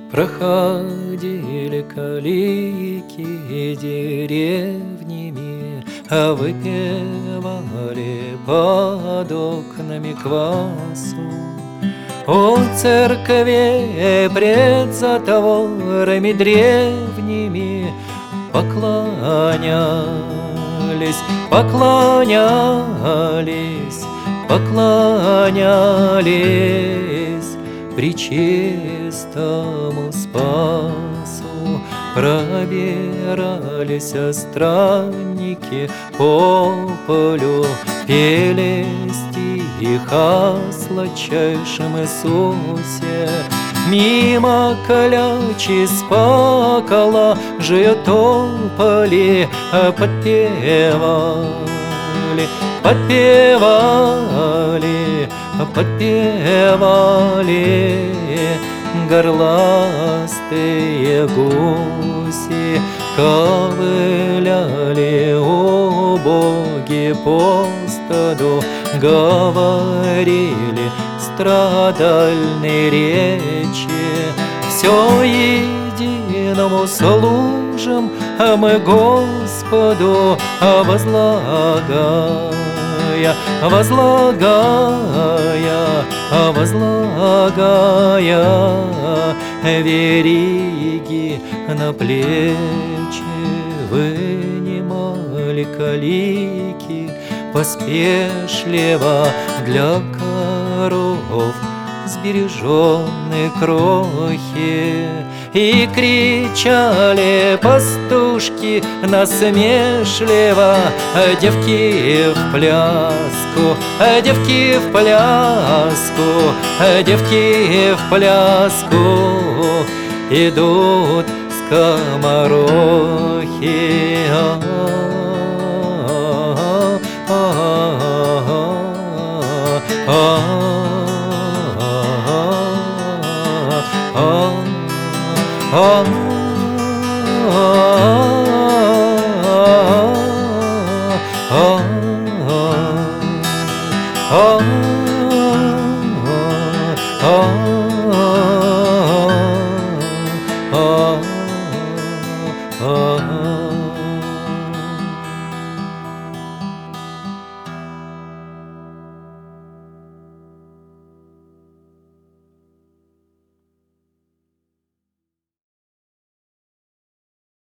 Проходили калики деревнями, а выпивали под окнами квасу. У церкви пред затворами древними поклонялись, поклонялись, поклонялись пречистому Спасу. Пробирались странники по полю, пели стих о сладчайшем Иисусе. Мимо колючей спокола жуют тополи, подпевали, подпевали, подпевали горластые гуси, ковыляли убоги по стаду, говорили страдальные речи. Все единому служим мы Господу, возлагая, возлагая, возлагая вериги на плечи. Вынимали калики поспешливо для коров сбереженные крохи, и кричали пастушки насмешливо: девки в пляску, девки в пляску, девки в пляску, идут скоморохи. Oh